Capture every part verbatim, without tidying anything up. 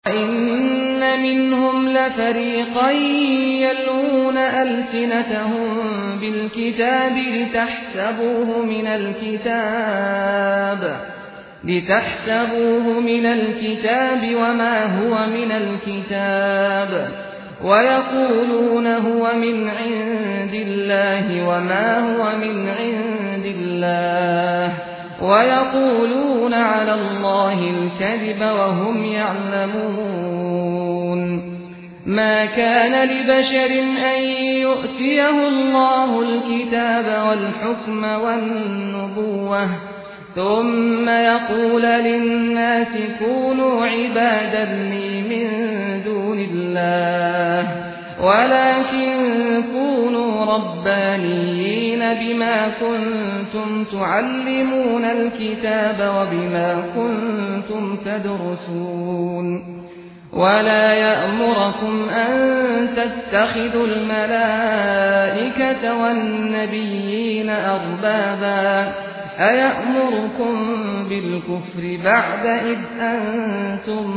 إن منهم لفريقا يلوون ألسنتهم بالكتاب لتحسبوه من الكتاب لتحسبوه من الكتاب وما هو من الكتاب ويقولون هو من عند الله وما هو من عند الله ويقولون على الله الكذب وهم يعلمون. ما كان لبشر أن يؤتيه الله الكتاب والحكم والنبوة ثم يقول للناس كونوا عبادا لي من دون الله ولكن كونوا ربانيين بما كنتم تعلمون الكتاب وبما كنتم تدرسون. ولا يأمركم أن تتخذوا الملائكة والنبيين أربابا أيأمركم بالكفر بعد إذ أنتم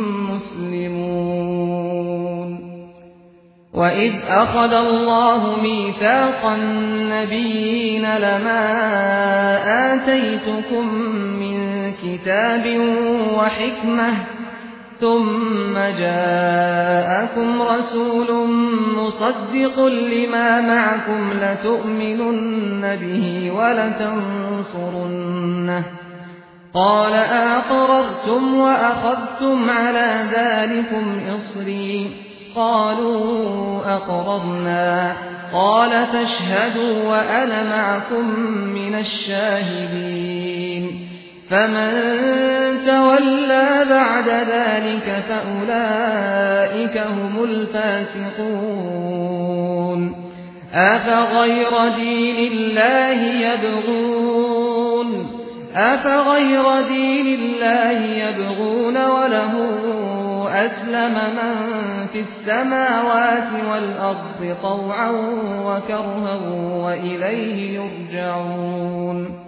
مسلمون. وإذ أخذ الله ميثاق النبيين لما آتيتكم من كتاب وحكمة ثم جاءكم رسول مصدق لما معكم لتؤمنن به ولتنصرنه قال أقررتم وأخذتم على ذلكم إصري قالوا أقررنا قال فاشهدوا وأنا معكم من الشاهدين. فمن تولى بعد ذلك فأولئك هم الفاسقون. أفغير دين الله يبغون أفغير دين الله يبغون وله أسلم من في السماوات والأرض طوعا وكرها وإليه يرجعون.